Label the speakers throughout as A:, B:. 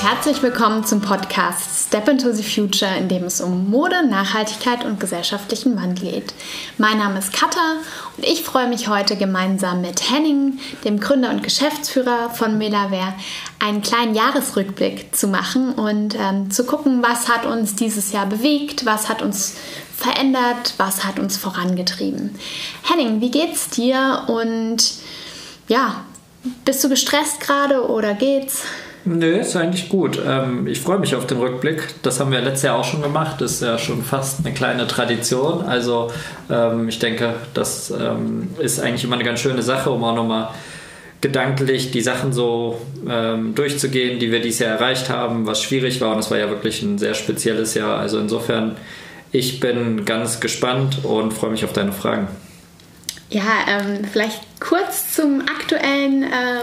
A: Herzlich willkommen zum Podcast Step into the Future, in dem es um Mode, Nachhaltigkeit und gesellschaftlichen Wandel geht. Mein Name ist Katha und ich freue mich heute gemeinsam mit Henning, dem Gründer und Geschäftsführer von Melawear, einen kleinen Jahresrückblick zu machen und zu gucken, was hat uns dieses Jahr bewegt, was hat uns verändert, was hat uns vorangetrieben. Henning, wie geht's dir und ja, bist du gestresst gerade oder geht's?
B: Nö, ist eigentlich gut. Ich freue mich auf den Rückblick. Das haben wir letztes Jahr auch schon gemacht. Das ist ja schon fast eine kleine Tradition. Also ich denke, das ist eigentlich immer eine ganz schöne Sache, um auch nochmal gedanklich die Sachen so durchzugehen, die wir dieses Jahr erreicht haben, was schwierig war. Und es war ja wirklich ein sehr spezielles Jahr. Also insofern, ich bin ganz gespannt und freue mich auf deine Fragen.
A: Ja, vielleicht kurz zum aktuellen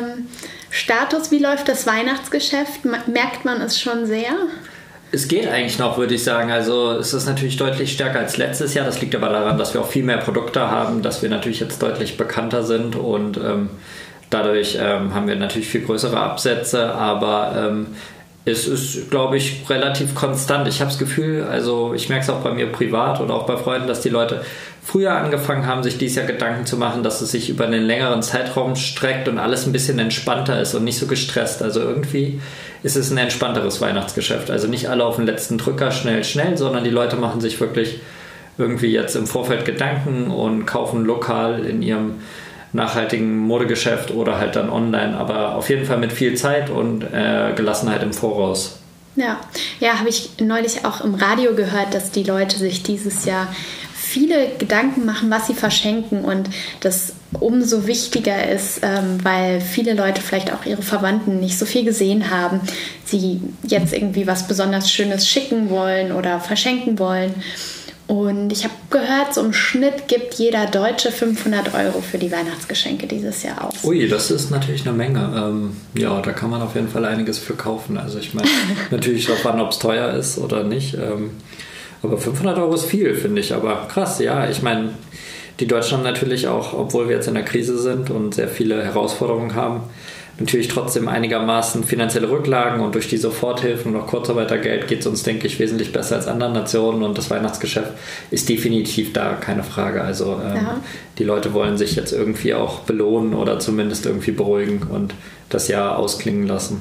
A: Status. Wie läuft das Weihnachtsgeschäft? Merkt man es schon sehr?
B: Es geht eigentlich noch, würde ich sagen. Also es ist natürlich deutlich stärker als letztes Jahr. Das liegt aber daran, dass wir auch viel mehr Produkte haben, dass wir natürlich jetzt deutlich bekannter sind und dadurch haben wir natürlich viel größere Absätze, aber es ist, glaube ich, relativ konstant. Ich habe das Gefühl, also ich merke es auch bei mir privat oder auch bei Freunden, dass die Leute früher angefangen haben, sich dieses Jahr Gedanken zu machen, dass es sich über einen längeren Zeitraum streckt und alles ein bisschen entspannter ist und nicht so gestresst. Also irgendwie ist es ein entspannteres Weihnachtsgeschäft. Also nicht alle auf den letzten Drücker schnell, sondern die Leute machen sich wirklich irgendwie jetzt im Vorfeld Gedanken und kaufen lokal in ihrem nachhaltigen Modegeschäft oder halt dann online, aber auf jeden Fall mit viel Zeit und Gelassenheit im Voraus.
A: Ja, habe ich neulich auch im Radio gehört, dass die Leute sich dieses Jahr viele Gedanken machen, was sie verschenken und das umso wichtiger ist, weil viele Leute vielleicht auch ihre Verwandten nicht so viel gesehen haben, sie jetzt irgendwie was besonders Schönes schicken wollen oder verschenken wollen. Und ich habe gehört, so im Schnitt gibt jeder Deutsche 500 € für die Weihnachtsgeschenke dieses Jahr aus.
B: Ui, das ist natürlich eine Menge. Ja, da kann man auf jeden Fall einiges für kaufen. Also ich meine, natürlich darauf an, ob es teuer ist oder nicht. Aber 500 € ist viel, finde ich. Aber krass, ja. Ich meine, die Deutschen haben natürlich auch, obwohl wir jetzt in der Krise sind und sehr viele Herausforderungen haben, natürlich trotzdem einigermaßen finanzielle Rücklagen und durch die Soforthilfen und auch Kurzarbeitergeld geht es uns, denke ich, wesentlich besser als anderen Nationen und das Weihnachtsgeschäft ist definitiv da, keine Frage. Also die Leute wollen sich jetzt irgendwie auch belohnen oder zumindest irgendwie beruhigen und das Jahr ausklingen lassen.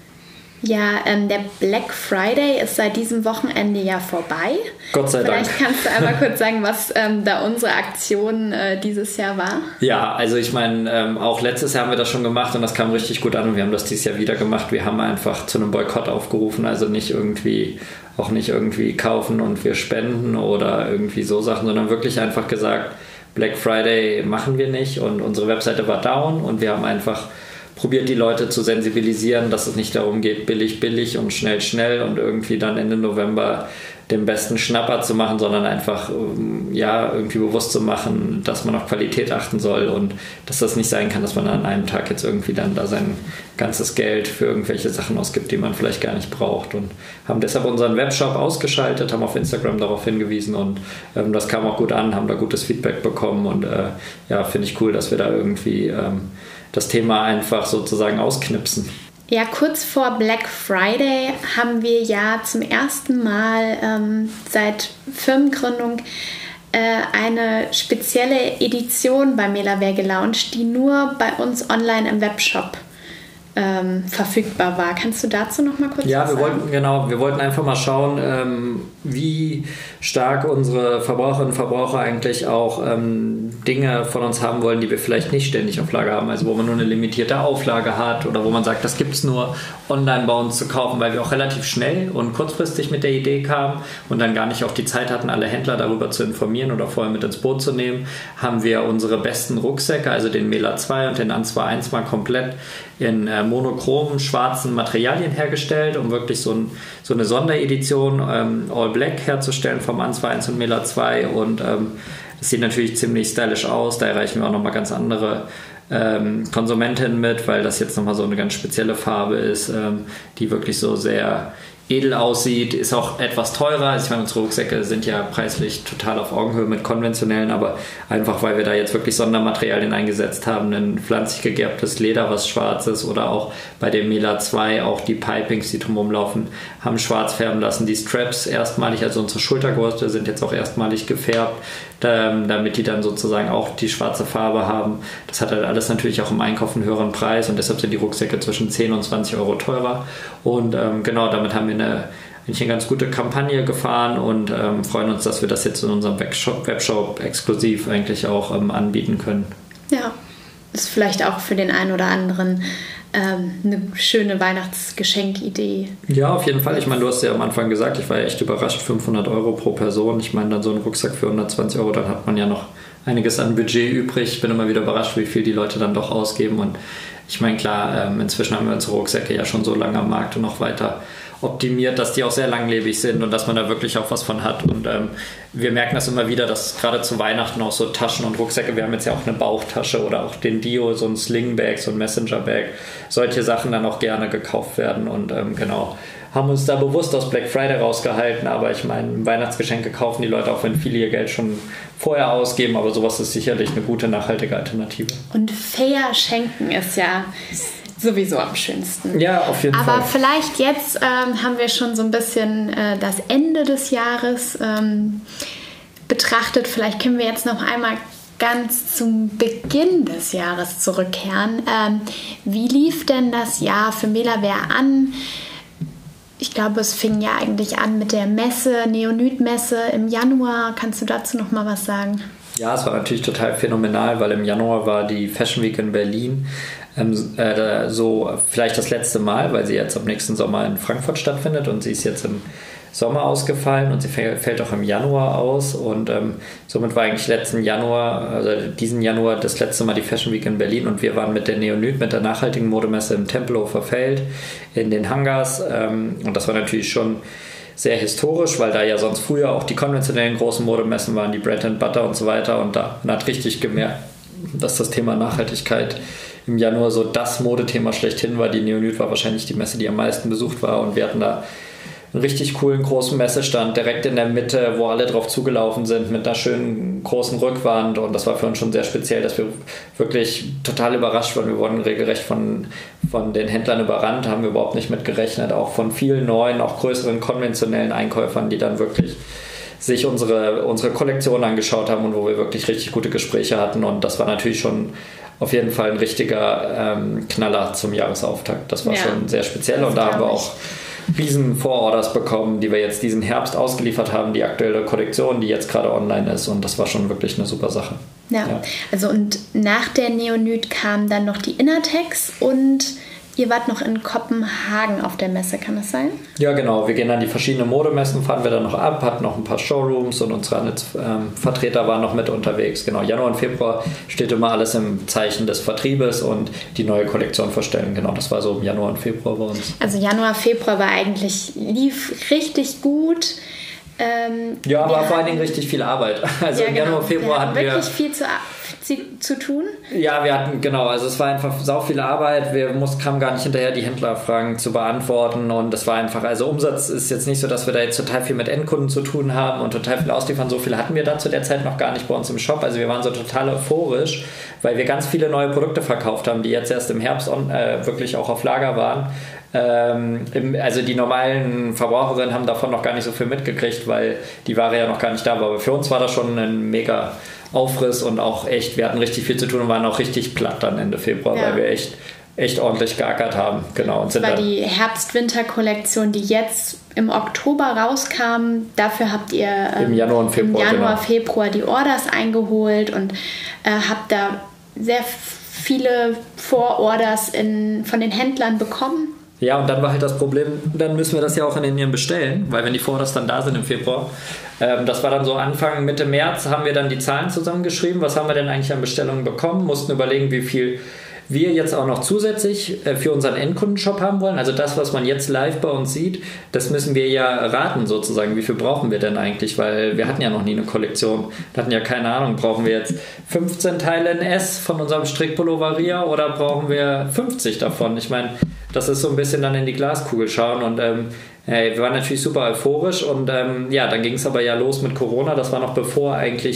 A: Ja, der Black Friday ist seit diesem Wochenende ja vorbei.
B: Gott sei Dank.
A: Vielleicht kannst du einmal kurz sagen, was da unsere Aktion dieses Jahr war.
B: Ja, also ich meine, auch letztes Jahr haben wir das schon gemacht und das kam richtig gut an und wir haben das dieses Jahr wieder gemacht. Wir haben einfach zu einem Boykott aufgerufen, also nicht irgendwie kaufen und wir spenden oder irgendwie so Sachen, sondern wirklich einfach gesagt, Black Friday machen wir nicht und unsere Webseite war down und wir haben einfach probiert die Leute zu sensibilisieren, dass es nicht darum geht, billig und schnell und irgendwie dann Ende November den besten Schnapper zu machen, sondern einfach irgendwie bewusst zu machen, dass man auf Qualität achten soll und dass das nicht sein kann, dass man an einem Tag jetzt irgendwie dann da sein ganzes Geld für irgendwelche Sachen ausgibt, die man vielleicht gar nicht braucht und haben deshalb unseren Webshop ausgeschaltet, haben auf Instagram darauf hingewiesen und das kam auch gut an, haben da gutes Feedback bekommen und finde ich cool, dass wir da irgendwie das Thema einfach sozusagen ausknipsen.
A: Ja, kurz vor Black Friday haben wir ja zum ersten Mal seit Firmengründung eine spezielle Edition bei Melawear gelauncht, die nur bei uns online im Webshop verfügbar war. Kannst du dazu noch mal kurz was sagen?
B: Wir wollten einfach mal schauen, wie stark unsere Verbraucherinnen und Verbraucher eigentlich auch Dinge von uns haben wollen, die wir vielleicht nicht ständig auf Lager haben, also wo man nur eine limitierte Auflage hat oder wo man sagt, das gibt es nur online bei uns zu kaufen, weil wir auch relativ schnell und kurzfristig mit der Idee kamen und dann gar nicht auch die Zeit hatten, alle Händler darüber zu informieren oder vorher mit ins Boot zu nehmen, haben wir unsere besten Rucksäcke, also den Mela 2 und den Anzwa 1 mal komplett in monochromen schwarzen Materialien hergestellt, um wirklich so eine Sonderedition All Black herzustellen vom Anzwa 1 und Mela 2 und das sieht natürlich ziemlich stylisch aus, da erreichen wir auch nochmal ganz andere Konsumentinnen mit, weil das jetzt nochmal so eine ganz spezielle Farbe ist, die wirklich so sehr edel aussieht, ist auch etwas teurer. Also ich meine, unsere Rucksäcke sind ja preislich total auf Augenhöhe mit konventionellen, aber einfach, weil wir da jetzt wirklich Sondermaterialien eingesetzt haben, ein pflanzlich gegerbtes Leder, was schwarz ist, oder auch bei dem Mela 2 auch die Pipings, die drumherum laufen, haben schwarz färben lassen. Die Straps erstmalig, also unsere Schultergurte sind jetzt auch erstmalig gefärbt, damit die dann sozusagen auch die schwarze Farbe haben. Das hat halt alles natürlich auch im Einkauf einen höheren Preis und deshalb sind die Rucksäcke zwischen 10 und 20 Euro teurer. Und genau, damit haben wir eigentlich eine ganz gute Kampagne gefahren und freuen uns, dass wir das jetzt in unserem Webshop exklusiv eigentlich auch anbieten können.
A: Ja, ist vielleicht auch für den einen oder anderen eine schöne Weihnachtsgeschenkidee.
B: Ja, auf jeden Fall. Ich meine, du hast ja am Anfang gesagt, ich war ja echt überrascht, 500 Euro pro Person. Ich meine, dann so ein Rucksack für 120 Euro, dann hat man ja noch einiges an Budget übrig. Ich bin immer wieder überrascht, wie viel die Leute dann doch ausgeben. Und ich meine, klar, inzwischen haben wir unsere Rucksäcke ja schon so lange am Markt und noch weiter optimiert, dass die auch sehr langlebig sind und dass man da wirklich auch was von hat. Und wir merken das immer wieder, dass gerade zu Weihnachten auch so Taschen und Rucksäcke, wir haben jetzt ja auch eine Bauchtasche oder auch den Dio, so ein Slingbag, so ein Messengerbag, solche Sachen dann auch gerne gekauft werden und genau, haben uns da bewusst aus Black Friday rausgehalten, aber ich meine, Weihnachtsgeschenke kaufen die Leute auch, wenn viele ihr Geld schon vorher ausgeben, aber sowas ist sicherlich eine gute, nachhaltige Alternative.
A: Und fair schenken ist ja sowieso am schönsten.
B: Ja, auf jeden Fall.
A: Aber vielleicht jetzt haben wir schon so ein bisschen das Ende des Jahres betrachtet. Vielleicht können wir jetzt noch einmal ganz zum Beginn des Jahres zurückkehren. Wie lief denn das Jahr für Melawear an? Ich glaube, es fing ja eigentlich an mit der Messe, Neonyt-Messe im Januar. Kannst du dazu noch mal was sagen?
B: Ja, es war natürlich total phänomenal, weil im Januar war die Fashion Week in Berlin so vielleicht das letzte Mal, weil sie jetzt ab nächsten Sommer in Frankfurt stattfindet und sie ist jetzt im Sommer ausgefallen und sie fällt auch im Januar aus und somit war eigentlich diesen Januar das letzte Mal die Fashion Week in Berlin und wir waren mit der Neonyt, mit der nachhaltigen Modemesse im Tempelhofer Feld in den Hangars und das war natürlich schon sehr historisch, weil da ja sonst früher auch die konventionellen großen Modemessen waren, die Bread and Butter und so weiter und man hat richtig gemerkt, dass das Thema Nachhaltigkeit im Januar so das Modethema schlechthin war. Die Neonyt war wahrscheinlich die Messe, die am meisten besucht war und wir hatten da einen richtig coolen großen Messestand direkt in der Mitte, wo alle drauf zugelaufen sind mit einer schönen großen Rückwand und das war für uns schon sehr speziell, dass wir wirklich total überrascht waren. Wir wurden regelrecht von den Händlern überrannt, haben wir überhaupt nicht mit gerechnet, auch von vielen neuen, auch größeren konventionellen Einkäufern, die dann wirklich sich unsere Kollektion angeschaut haben und wo wir wirklich richtig gute Gespräche hatten und das war natürlich schon auf jeden Fall ein richtiger Knaller zum Jahresauftakt. Das war schon sehr speziell und da haben wir auch riesen Vororders bekommen, die wir jetzt diesen Herbst ausgeliefert haben, die aktuelle Kollektion, die jetzt gerade online ist und das war schon wirklich eine super Sache.
A: Ja. Also und nach der Neonyt kamen dann noch die Innertex und ihr wart noch in Kopenhagen auf der Messe, kann das sein? Ja,
B: genau. Wir gehen an die verschiedenen Modemessen, fahren wir dann noch ab, hatten noch ein paar Showrooms und unsere Vertreter waren noch mit unterwegs. Genau, Januar und Februar steht immer alles im Zeichen des Vertriebes und die neue Kollektion vorstellen. Genau, das war so im Januar und Februar bei uns.
A: Also Januar, Februar lief richtig gut.
B: War vor allen Dingen richtig viel Arbeit. Also im Januar, Februar hatten wir
A: wirklich viel zu tun?
B: Ja, wir hatten, genau, also es war einfach sau viel Arbeit, wir kamen gar nicht hinterher, die Händlerfragen zu beantworten und das war einfach, also Umsatz ist jetzt nicht so, dass wir da jetzt total viel mit Endkunden zu tun haben und total viel ausliefern, so viel hatten wir da zu der Zeit noch gar nicht bei uns im Shop, also wir waren so total euphorisch, weil wir ganz viele neue Produkte verkauft haben, die jetzt erst im Herbst wirklich auch auf Lager waren. Also die normalen Verbraucherinnen haben davon noch gar nicht so viel mitgekriegt, weil die Ware ja noch gar nicht da war, aber für uns war das schon ein mega Aufriss und auch echt, wir hatten richtig viel zu tun und waren auch richtig platt dann Ende Februar, weil wir echt ordentlich geackert haben. Genau, und
A: das war die Herbst-Winter-Kollektion, die jetzt im Oktober rauskam. Dafür habt ihr
B: im Januar und Februar,
A: Februar die Orders eingeholt und habt da sehr viele Vororders von den Händlern bekommen.
B: Ja, und dann war halt das Problem, dann müssen wir das ja auch in Indien bestellen, weil wenn die Vororders dann da sind im Februar, das war dann so Anfang, Mitte März, haben wir dann die Zahlen zusammengeschrieben, was haben wir denn eigentlich an Bestellungen bekommen, mussten überlegen, wie viel wir jetzt auch noch zusätzlich für unseren Endkundenshop haben wollen. Also das, was man jetzt live bei uns sieht, das müssen wir ja raten sozusagen. Wie viel brauchen wir denn eigentlich? Weil wir hatten ja noch nie eine Kollektion. Wir hatten ja keine Ahnung, brauchen wir jetzt 15 Teile in S von unserem Strickpullover Ria oder brauchen wir 50 davon? Ich meine, das ist so ein bisschen dann in die Glaskugel schauen und wir waren natürlich super euphorisch und dann ging es aber ja los mit Corona. Das war noch bevor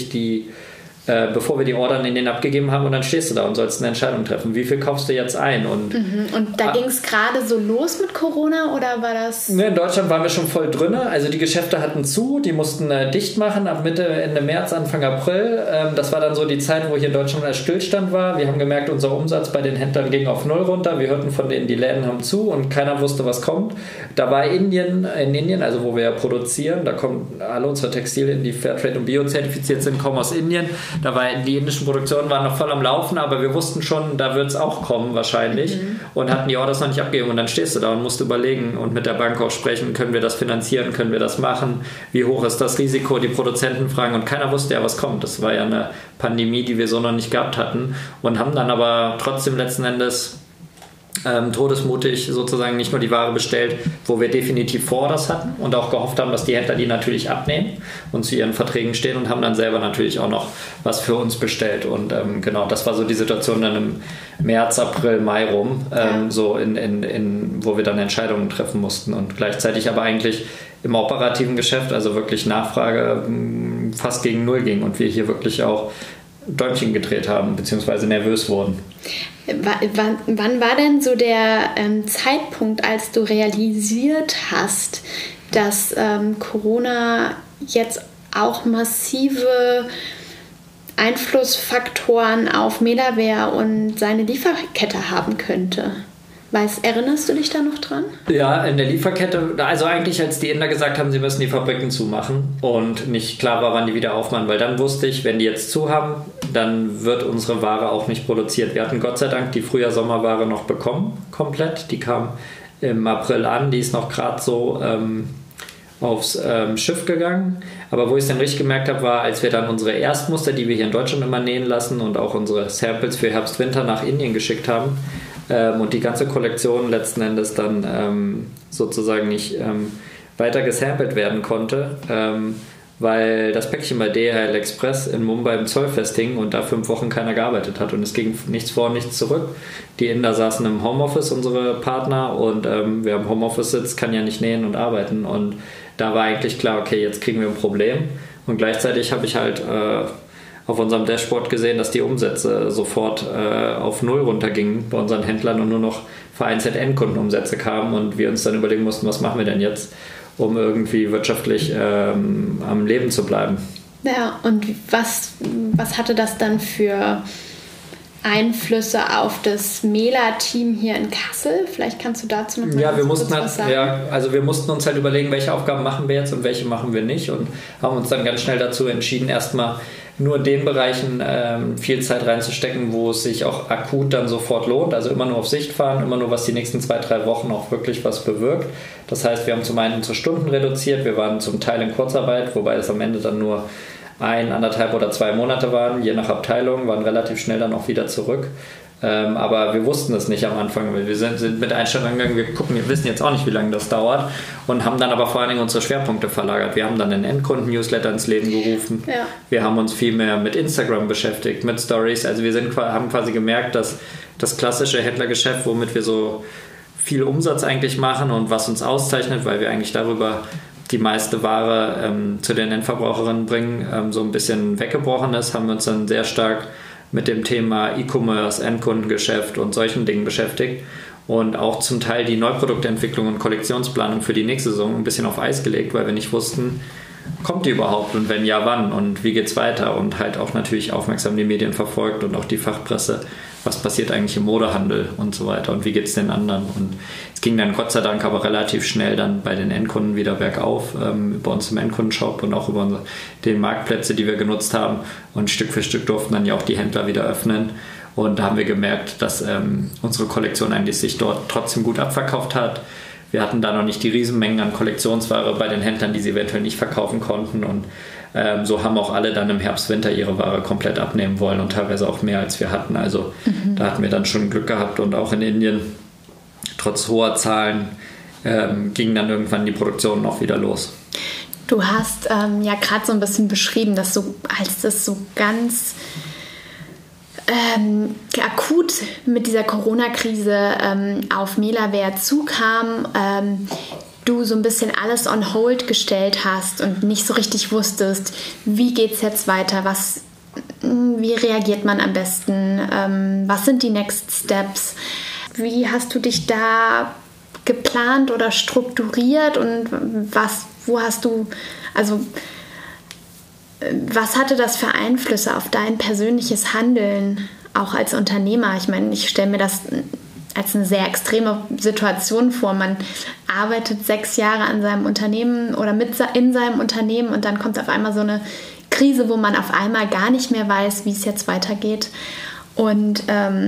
B: wir die Order in den abgegeben haben und dann stehst du da und sollst eine Entscheidung treffen. Wie viel kaufst du jetzt ein? Und
A: da ging es gerade so los mit Corona oder war das...
B: In Deutschland waren wir schon voll drin. Also die Geschäfte hatten zu, die mussten dicht machen ab Ende März, Anfang April. Das war dann so die Zeit, wo hier in Deutschland der Stillstand war. Wir haben gemerkt, unser Umsatz bei den Händlern ging auf 0 runter. Wir hörten von denen, die Läden haben zu und keiner wusste, was kommt. Da war in Indien, also wo wir ja produzieren, da kommen alle unsere Textilien, die Fairtrade und Bio-zertifiziert sind, kommen aus Indien. Die indischen Produktionen waren noch voll am Laufen, aber wir wussten schon, da wird es auch kommen wahrscheinlich und hatten die Orders noch nicht abgegeben und dann stehst du da und musst überlegen und mit der Bank auch sprechen, können wir das finanzieren, können wir das machen, wie hoch ist das Risiko, die Produzenten fragen und keiner wusste ja, was kommt. Das war ja eine Pandemie, die wir so noch nicht gehabt hatten und haben dann aber trotzdem letzten Endes todesmutig sozusagen nicht nur die Ware bestellt, wo wir definitiv Vororders hatten und auch gehofft haben, dass die Händler die natürlich abnehmen und zu ihren Verträgen stehen und haben dann selber natürlich auch noch was für uns bestellt und das war so die Situation dann im März, April, Mai rum, so wo wir dann Entscheidungen treffen mussten und gleichzeitig aber eigentlich im operativen Geschäft, also wirklich Nachfrage fast gegen Null ging und wir hier wirklich auch Däumchen gedreht haben, beziehungsweise nervös wurden.
A: Wann war denn so der Zeitpunkt, als du realisiert hast, dass Corona jetzt auch massive Einflussfaktoren auf Melaware und seine Lieferkette haben könnte? Erinnerst du dich da noch dran?
B: Ja, in der Lieferkette, also eigentlich als die Inder gesagt haben, sie müssen die Fabriken zumachen und nicht klar war, wann die wieder aufmachen, weil dann wusste ich, wenn die jetzt zu haben, dann wird unsere Ware auch nicht produziert. Wir hatten Gott sei Dank die Frühjahr-Sommerware noch bekommen, komplett. Die kam im April an, die ist noch gerade so aufs Schiff gegangen. Aber wo ich es dann richtig gemerkt habe, war, als wir dann unsere Erstmuster, die wir hier in Deutschland immer nähen lassen und auch unsere Samples für Herbst-Winter nach Indien geschickt haben, und die ganze Kollektion letzten Endes dann sozusagen nicht weiter gesampelt werden konnte, weil das Päckchen bei DHL Express in Mumbai im Zollfest hing und da 5 Wochen keiner gearbeitet hat und es ging nichts vor, nichts zurück. Die Inder saßen im Homeoffice, unsere Partner, und wer im Homeoffice sitzt, kann ja nicht nähen und arbeiten und da war eigentlich klar, okay, jetzt kriegen wir ein Problem und gleichzeitig habe ich halt auf unserem Dashboard gesehen, dass die Umsätze sofort auf 0 runtergingen bei unseren Händlern und nur noch vereinzelt Endkundenumsätze kamen und wir uns dann überlegen mussten, was machen wir denn jetzt, um irgendwie wirtschaftlich am Leben zu bleiben.
A: Ja, und was hatte das dann für Einflüsse auf das Mela-Team hier in Kassel? Vielleicht kannst du dazu noch mal was sagen.
B: Wir mussten uns halt überlegen, welche Aufgaben machen wir jetzt und welche machen wir nicht und haben uns dann ganz schnell dazu entschieden, erstmal nur in den Bereichen viel Zeit reinzustecken, wo es sich auch akut dann sofort lohnt. Also immer nur auf Sicht fahren, immer nur, was die nächsten 2-3 Wochen auch wirklich was bewirkt. Das heißt, wir haben zum einen unsere Stunden reduziert, wir waren zum Teil in Kurzarbeit, wobei es am Ende dann nur 1, 1,5 oder 2 Monate waren, je nach Abteilung, waren relativ schnell dann auch wieder zurück. Aber wir wussten es nicht am Anfang, weil wir sind mit der Einstellung gegangen, wir wissen jetzt auch nicht, wie lange das dauert und haben dann aber vor allen Dingen unsere Schwerpunkte verlagert. Wir haben dann einen Endkunden-Newsletter ins Leben gerufen. Ja. Wir haben uns viel mehr mit Instagram beschäftigt, mit Stories. Also wir haben quasi gemerkt, dass das klassische Händlergeschäft, womit wir so viel Umsatz eigentlich machen und was uns auszeichnet, weil wir eigentlich darüber die meiste Ware zu den Endverbraucherinnen bringen, so ein bisschen weggebrochen ist, haben wir uns dann sehr stark mit dem Thema E-Commerce, Endkundengeschäft und solchen Dingen beschäftigt und auch zum Teil die Neuproduktentwicklung und Kollektionsplanung für die nächste Saison ein bisschen auf Eis gelegt, weil wir nicht wussten, kommt die überhaupt und wenn ja, wann und wie geht's weiter und halt auch natürlich aufmerksam die Medien verfolgt und auch die Fachpresse, was passiert eigentlich im Modehandel und so weiter und wie geht's den anderen und es ging dann Gott sei Dank aber relativ schnell dann bei den Endkunden wieder bergauf, bei uns im Endkundenshop und auch über den Marktplätze, die wir genutzt haben und Stück für Stück durften dann ja auch die Händler wieder öffnen und da haben wir gemerkt, dass unsere Kollektion eigentlich sich dort trotzdem gut abverkauft hat. Wir hatten da noch nicht die Riesenmengen an Kollektionsware bei den Händlern, die sie eventuell nicht verkaufen konnten und so haben auch alle dann im Herbst, Winter ihre Ware komplett abnehmen wollen und teilweise auch mehr als wir hatten. Also da hatten wir dann schon Glück gehabt und auch in Indien, trotz hoher Zahlen, ging dann irgendwann die Produktion noch wieder los.
A: Du hast ja gerade so ein bisschen beschrieben, dass so, als das so ganz akut mit dieser Corona-Krise auf Melaware zukam, du so ein bisschen alles on hold gestellt hast und nicht so richtig wusstest, wie geht es jetzt weiter, wie reagiert man am besten, was sind die Next Steps, wie hast du dich da geplant oder strukturiert und was hatte das für Einflüsse auf dein persönliches Handeln, auch als Unternehmer? Ich meine, ich stelle mir das als eine sehr extreme Situation vor. Man arbeitet 6 Jahre an seinem Unternehmen oder in seinem Unternehmen und dann kommt auf einmal so eine Krise, wo man auf einmal gar nicht mehr weiß, wie es jetzt weitergeht und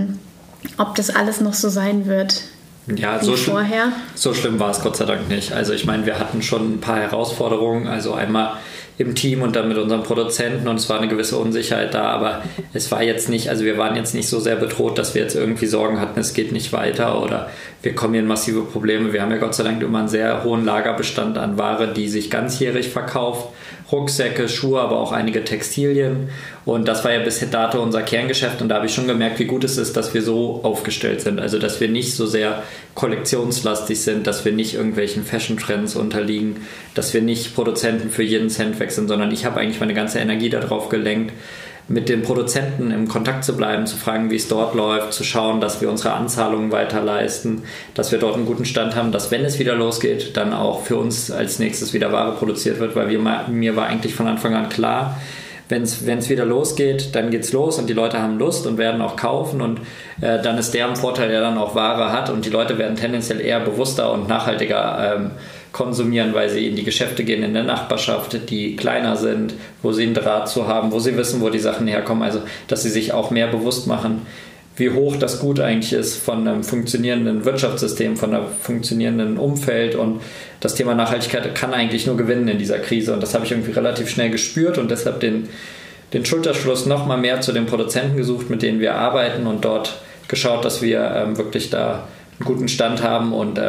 A: ob das alles noch so sein wird.
B: Ja, so schlimm war es Gott sei Dank nicht. Also ich meine, wir hatten schon ein paar Herausforderungen, also einmal im Team und dann mit unseren Produzenten und es war eine gewisse Unsicherheit da, aber es war jetzt nicht, also wir waren jetzt nicht so sehr bedroht, dass wir jetzt irgendwie Sorgen hatten, es geht nicht weiter oder wir kommen hier in massive Probleme. Wir haben ja Gott sei Dank immer einen sehr hohen Lagerbestand an Ware, die sich ganzjährig verkauft. Rucksäcke, Schuhe, aber auch einige Textilien. Und das war ja bis dato unser Kerngeschäft. Und da habe ich schon gemerkt, wie gut es ist, dass wir so aufgestellt sind. Also, dass wir nicht so sehr kollektionslastig sind, dass wir nicht irgendwelchen Fashion-Trends unterliegen, dass wir nicht Produzenten für jeden Cent wechseln, sondern ich habe eigentlich meine ganze Energie darauf gelenkt, mit den Produzenten im Kontakt zu bleiben, zu fragen, wie es dort läuft, zu schauen, dass wir unsere Anzahlungen weiterleisten, dass wir dort einen guten Stand haben, dass, wenn es wieder losgeht, dann auch für uns als nächstes wieder Ware produziert wird, weil mir war eigentlich von Anfang an klar, wenn es wieder losgeht, dann geht's los und die Leute haben Lust und werden auch kaufen und dann ist der ein Vorteil, der dann auch Ware hat und die Leute werden tendenziell eher bewusster und nachhaltiger konsumieren, weil sie in die Geschäfte gehen in der Nachbarschaft, die kleiner sind, wo sie einen Draht zu haben, wo sie wissen, wo die Sachen herkommen, also dass sie sich auch mehr bewusst machen, wie hoch das Gut eigentlich ist von einem funktionierenden Wirtschaftssystem, von einem funktionierenden Umfeld und das Thema Nachhaltigkeit kann eigentlich nur gewinnen in dieser Krise und das habe ich irgendwie relativ schnell gespürt und deshalb den Schulterschluss noch mal mehr zu den Produzenten gesucht, mit denen wir arbeiten und dort geschaut, dass wir wirklich da einen guten Stand haben und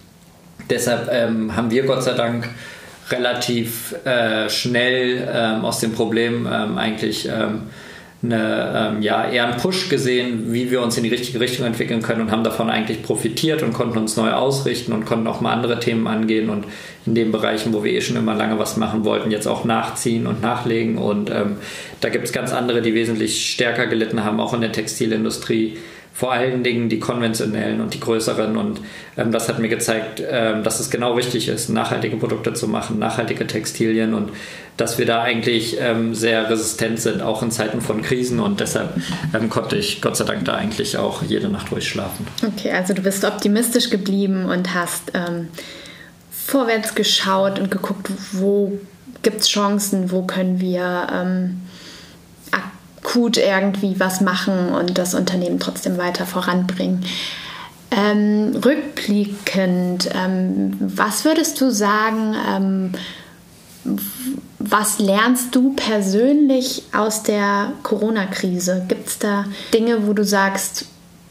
B: deshalb haben wir Gott sei Dank relativ schnell aus dem Problem eigentlich eher einen Push gesehen, wie wir uns in die richtige Richtung entwickeln können und haben davon eigentlich profitiert und konnten uns neu ausrichten und konnten auch mal andere Themen angehen und in den Bereichen, wo wir schon immer lange was machen wollten, jetzt auch nachziehen und nachlegen und da gibt es ganz andere, die wesentlich stärker gelitten haben, auch in der Textilindustrie. Vor allen Dingen die konventionellen und die größeren und das hat mir gezeigt, dass es genau richtig ist, nachhaltige Produkte zu machen, nachhaltige Textilien und dass wir da eigentlich sehr resistent sind, auch in Zeiten von Krisen und deshalb konnte ich Gott sei Dank da eigentlich auch jede Nacht ruhig schlafen.
A: Okay, also du bist optimistisch geblieben und hast vorwärts geschaut und geguckt, wo gibt es Chancen, wo können wir akut irgendwie was machen und das Unternehmen trotzdem weiter voranbringen. Rückblickend, was würdest du sagen, was lernst du persönlich aus der Corona-Krise? Gibt es da Dinge, wo du sagst,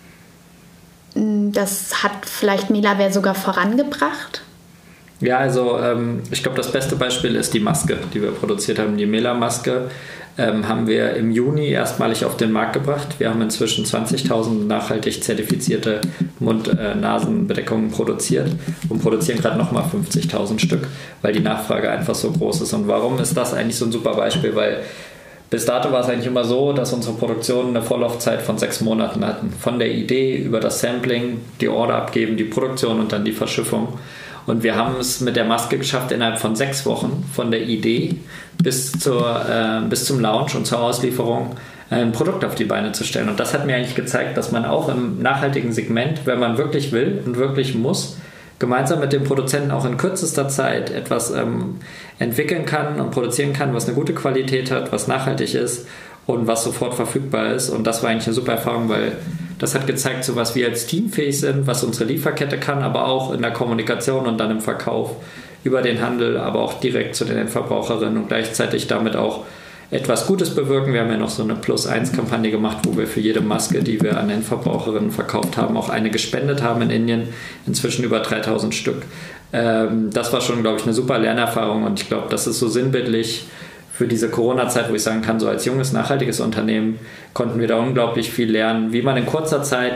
A: das hat vielleicht Melawear sogar vorangebracht?
B: Ja, also ich glaube, das beste Beispiel ist die Maske, die wir produziert haben. Die Mela-Maske haben wir im Juni erstmalig auf den Markt gebracht. Wir haben inzwischen 20.000 nachhaltig zertifizierte Mund-Nasen-Bedeckungen produziert und produzieren gerade nochmal 50.000 Stück, weil die Nachfrage einfach so groß ist. Und warum ist das eigentlich so ein super Beispiel? Weil bis dato war es eigentlich immer so, dass unsere Produktionen eine Vorlaufzeit von 6 Monaten hatten. Von der Idee über das Sampling, die Order abgeben, die Produktion und dann die Verschiffung. Und wir haben es mit der Maske geschafft, innerhalb von 6 Wochen von der Idee bis zum Launch und zur Auslieferung ein Produkt auf die Beine zu stellen. Und das hat mir eigentlich gezeigt, dass man auch im nachhaltigen Segment, wenn man wirklich will und wirklich muss, gemeinsam mit dem Produzenten auch in kürzester Zeit etwas entwickeln kann und produzieren kann, was eine gute Qualität hat, was nachhaltig ist und was sofort verfügbar ist. Und das war eigentlich eine super Erfahrung, weil das hat gezeigt, so was wir als Team fähig sind, was unsere Lieferkette kann, aber auch in der Kommunikation und dann im Verkauf über den Handel, aber auch direkt zu den Endverbraucherinnen und gleichzeitig damit auch etwas Gutes bewirken. Wir haben ja noch so eine Plus-1-Kampagne gemacht, wo wir für jede Maske, die wir an Endverbraucherinnen verkauft haben, auch eine gespendet haben in Indien, inzwischen über 3.000 Stück. Das war schon, glaube ich, eine super Lernerfahrung und ich glaube, das ist so sinnbildlich für diese Corona-Zeit, wo ich sagen kann, so als junges, nachhaltiges Unternehmen konnten wir da unglaublich viel lernen, wie man in kurzer Zeit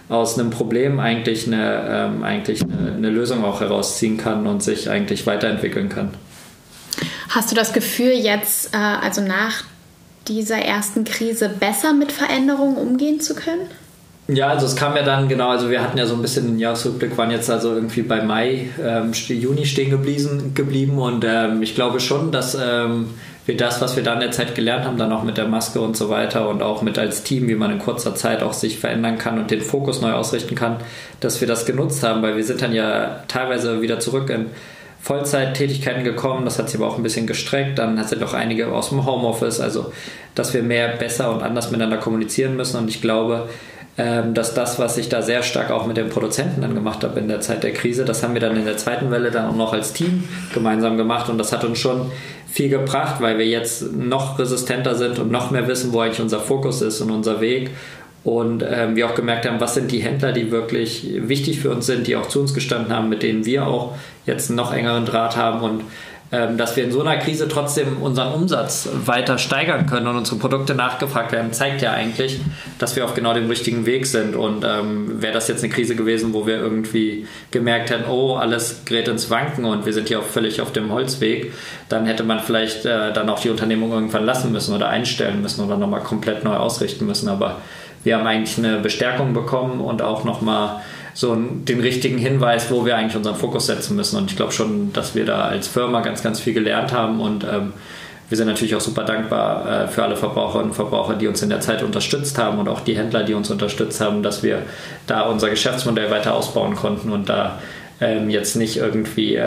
B: aus einem Problem eigentlich eine Lösung auch herausziehen kann und sich eigentlich weiterentwickeln kann.
A: Hast du das Gefühl, jetzt, also nach dieser ersten Krise, besser mit Veränderungen umgehen zu können?
B: Ja, also es kam ja dann, genau, also wir hatten ja so ein bisschen den Jahresrückblick, waren jetzt also irgendwie bei Mai, Juni stehen geblieben und ich glaube schon, dass wir das, was wir da in der Zeit gelernt haben, dann auch mit der Maske und so weiter und auch mit als Team, wie man in kurzer Zeit auch sich verändern kann und den Fokus neu ausrichten kann, dass wir das genutzt haben, weil wir sind dann ja teilweise wieder zurück in Vollzeittätigkeiten gekommen, das hat sich aber auch ein bisschen gestreckt, dann sind auch einige aus dem Homeoffice, also dass wir mehr, besser und anders miteinander kommunizieren müssen und ich glaube, dass das, was ich da sehr stark auch mit den Produzenten dann gemacht habe in der Zeit der Krise, das haben wir dann in der zweiten Welle dann auch noch als Team gemeinsam gemacht und das hat uns schon viel gebracht, weil wir jetzt noch resistenter sind und noch mehr wissen, wo eigentlich unser Fokus ist und unser Weg und wir auch gemerkt haben, was sind die Händler, die wirklich wichtig für uns sind, die auch zu uns gestanden haben, mit denen wir auch jetzt einen noch engeren Draht haben und dass wir in so einer Krise trotzdem unseren Umsatz weiter steigern können und unsere Produkte nachgefragt werden, zeigt ja eigentlich, dass wir auf genau dem richtigen Weg sind. Und wäre das jetzt eine Krise gewesen, wo wir irgendwie gemerkt hätten, oh, alles gerät ins Wanken und wir sind hier auch völlig auf dem Holzweg, dann hätte man vielleicht dann auch die Unternehmung irgendwann lassen müssen oder einstellen müssen oder nochmal komplett neu ausrichten müssen. Aber wir haben eigentlich eine Bestärkung bekommen und auch nochmal so den richtigen Hinweis, wo wir eigentlich unseren Fokus setzen müssen. Und ich glaube schon, dass wir da als Firma ganz, ganz viel gelernt haben. Und wir sind natürlich auch super dankbar für alle Verbraucherinnen und Verbraucher, die uns in der Zeit unterstützt haben und auch die Händler, die uns unterstützt haben, dass wir da unser Geschäftsmodell weiter ausbauen konnten und da jetzt nicht irgendwie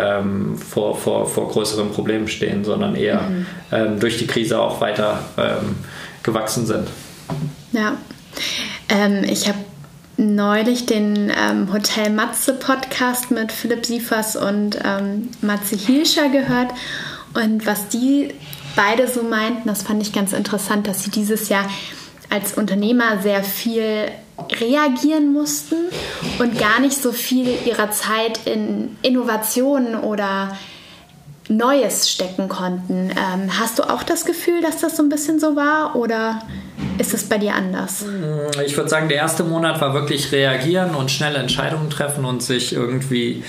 B: vor größeren Problemen stehen, sondern eher durch die Krise auch weiter gewachsen sind.
A: Ja, ich habe neulich den Hotel Matze Podcast mit Philipp Sievers und Matze Hilscher gehört und was die beide so meinten, das fand ich ganz interessant, dass sie dieses Jahr als Unternehmer sehr viel reagieren mussten und gar nicht so viel ihrer Zeit in Innovationen oder Neues stecken konnten. Hast du auch das Gefühl, dass das so ein bisschen so war oder ist es bei dir anders?
B: Ich würde sagen, der erste Monat war wirklich reagieren und schnelle Entscheidungen treffen und sich irgendwie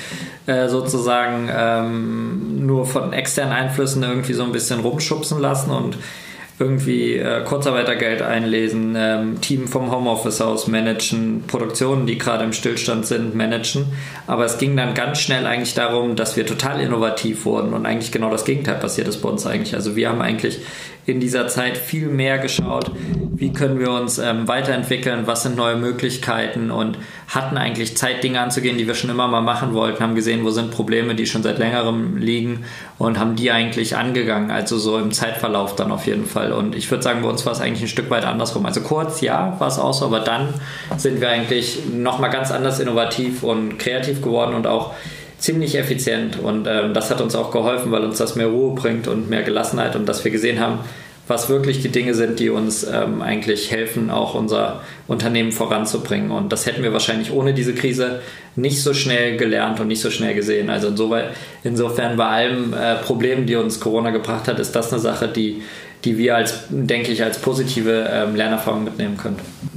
B: sozusagen nur von externen Einflüssen irgendwie so ein bisschen rumschubsen lassen und irgendwie Kurzarbeitergeld einlesen, Team vom Homeoffice aus managen, Produktionen, die gerade im Stillstand sind, managen. Aber es ging dann ganz schnell eigentlich darum, dass wir total innovativ wurden und eigentlich genau das Gegenteil passiert ist bei uns eigentlich. Also wir haben eigentlich in dieser Zeit viel mehr geschaut, wie können wir uns weiterentwickeln, was sind neue Möglichkeiten und hatten eigentlich Zeit, Dinge anzugehen, die wir schon immer mal machen wollten, haben gesehen, wo sind Probleme, die schon seit längerem liegen und haben die eigentlich angegangen, also so im Zeitverlauf dann auf jeden Fall. Und ich würde sagen, bei uns war es eigentlich ein Stück weit andersrum. Also kurz, ja, war es auch so, aber dann sind wir eigentlich nochmal ganz anders innovativ und kreativ geworden und auch ziemlich effizient und das hat uns auch geholfen, weil uns das mehr Ruhe bringt und mehr Gelassenheit und dass wir gesehen haben, was wirklich die Dinge sind, die uns eigentlich helfen, auch unser Unternehmen voranzubringen. Und das hätten wir wahrscheinlich ohne diese Krise nicht so schnell gelernt und nicht so schnell gesehen. Also insofern bei allen Problemen, die uns Corona gebracht hat, ist das eine Sache, die wir als positive Lernerfahrung mitnehmen können.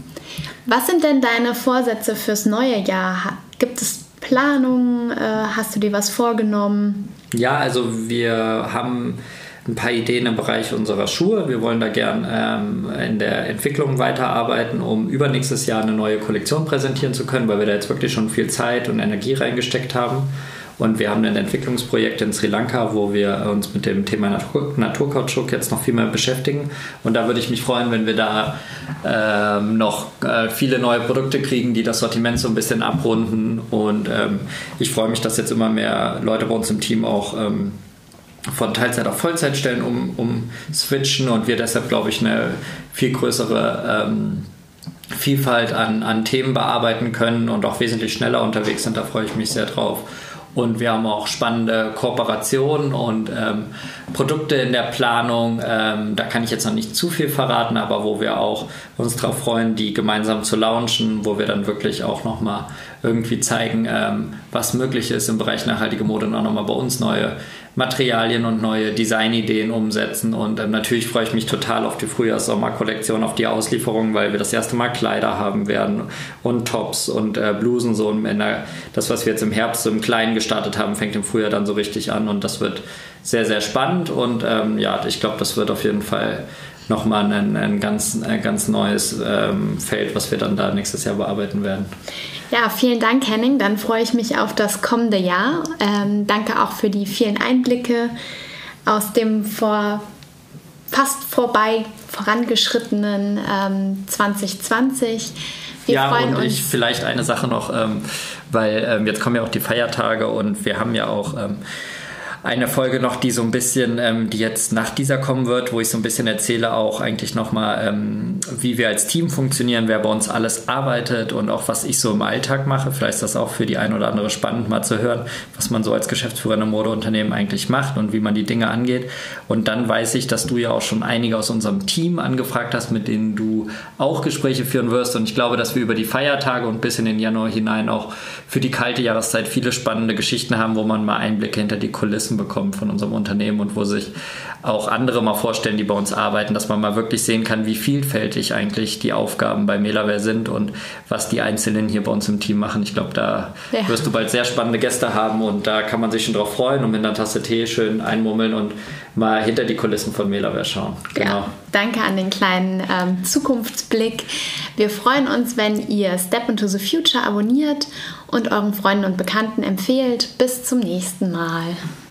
B: Was
A: sind denn deine Vorsätze fürs neue Jahr? Gibt es Planungen? Hast du dir was vorgenommen?
B: Ja, also wir haben ein paar Ideen im Bereich unserer Schuhe. Wir wollen da gern in der Entwicklung weiterarbeiten, um übernächstes Jahr eine neue Kollektion präsentieren zu können, weil wir da jetzt wirklich schon viel Zeit und Energie reingesteckt haben. Und wir haben ein Entwicklungsprojekt in Sri Lanka, wo wir uns mit dem Thema Naturkautschuk jetzt noch viel mehr beschäftigen. Und da würde ich mich freuen, wenn wir da noch viele neue Produkte kriegen, die das Sortiment so ein bisschen abrunden. Und ich freue mich, dass jetzt immer mehr Leute bei uns im Team auch von Teilzeit auf Vollzeitstellen switchen und wir deshalb, glaube ich, eine viel größere Vielfalt an Themen bearbeiten können und auch wesentlich schneller unterwegs sind. Da freue ich mich sehr drauf. Und wir haben auch spannende Kooperationen und Produkte in der Planung. Da kann ich jetzt noch nicht zu viel verraten, aber wo wir auch uns darauf freuen, die gemeinsam zu launchen, wo wir dann wirklich auch nochmal irgendwie zeigen, was möglich ist im Bereich nachhaltige Mode und auch nochmal bei uns neue Materialien und neue Designideen umsetzen. Und natürlich freue ich mich total auf die Frühjahrs-Sommer-Kollektion, auf die Auslieferung, weil wir das erste Mal Kleider haben werden und Tops und Blusen. So das, was wir jetzt im Herbst so im Kleinen gestartet haben, fängt im Frühjahr dann so richtig an und das wird sehr, sehr spannend. Und ich glaube, das wird auf jeden Fall nochmal ein ganz neues Feld, was wir dann da nächstes Jahr bearbeiten werden.
A: Ja, vielen Dank, Henning. Dann freue ich mich auf das kommende Jahr. Danke auch für die vielen Einblicke aus dem fast vorangeschrittenen 2020. Wir freuen uns.
B: Vielleicht eine Sache noch, weil jetzt kommen ja auch die Feiertage und wir haben ja auch eine Folge noch, die so ein bisschen, die jetzt nach dieser kommen wird, wo ich so ein bisschen erzähle auch eigentlich nochmal, wie wir als Team funktionieren, wer bei uns alles arbeitet und auch was ich so im Alltag mache. Vielleicht ist das auch für die ein oder andere spannend mal zu hören, was man so als Geschäftsführer in einem Modeunternehmen eigentlich macht und wie man die Dinge angeht. Und dann weiß ich, dass du ja auch schon einige aus unserem Team angefragt hast, mit denen du auch Gespräche führen wirst. Und ich glaube, dass wir über die Feiertage und bis in den Januar hinein auch für die kalte Jahreszeit viele spannende Geschichten haben, wo man mal Einblicke hinter die Kulissen bekommt von unserem Unternehmen und wo sich auch andere mal vorstellen, die bei uns arbeiten, dass man mal wirklich sehen kann, wie vielfältig eigentlich die Aufgaben bei Melaware sind und was die Einzelnen hier bei uns im Team machen. Ich glaube, da wirst du bald sehr spannende Gäste haben und da kann man sich schon drauf freuen und mit einer Tasse Tee schön einmummeln und mal hinter die Kulissen von Melaware schauen. Genau.
A: Ja, danke an den kleinen Zukunftsblick. Wir freuen uns, wenn ihr Step into the Future abonniert und euren Freunden und Bekannten empfehlt. Bis zum nächsten Mal.